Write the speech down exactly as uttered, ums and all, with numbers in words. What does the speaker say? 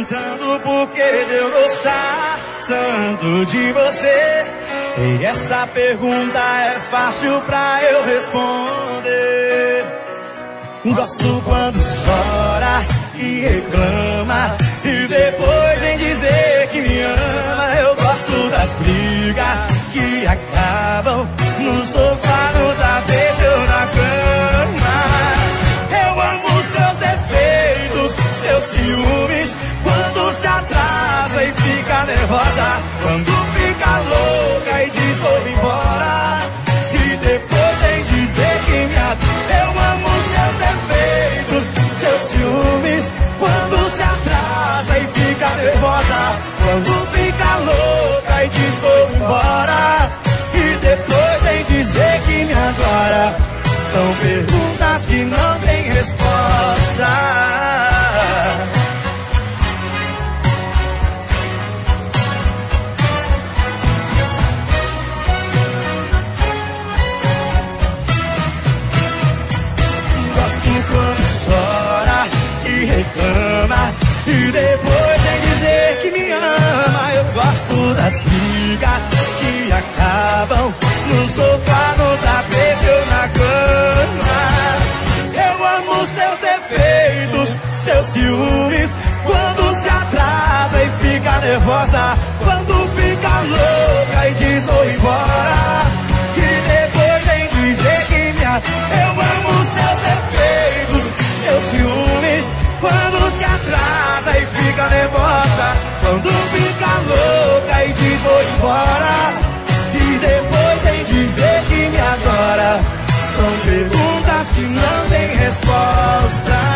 perguntando por que de eu gostar tanto de você. E essa pergunta é fácil pra eu responder. Gosto quando chora e reclama e depois vem dizer que me ama. Eu gosto das brigas que acabam no sofá, no tapete ou na cama. Eu amo seus defeitos, seus ciúmes, quando se atrasa e fica nervosa, quando fica louca e diz vou embora, e depois vem dizer que me adora. Eu amo seus defeitos, seus ciúmes, quando se atrasa e fica nervosa, quando fica louca e diz vou embora, e depois vem dizer que me adora. São perguntas que não têm resposta. Quando chora e reclama e depois vem dizer que me ama. Eu gosto das brigas que acabam no sofá, no tapete ou na cama. Eu amo seus defeitos, seus ciúmes, quando se atrasa e fica nervosa, quando fica louca e diz vou embora, e depois vem dizer que me ama. Eu amo seus defeitos, seus ciúmes, quando se atrasa e fica nervosa, quando fica louca e diz vou embora, e depois vem dizer que me adora. São perguntas que não têm resposta.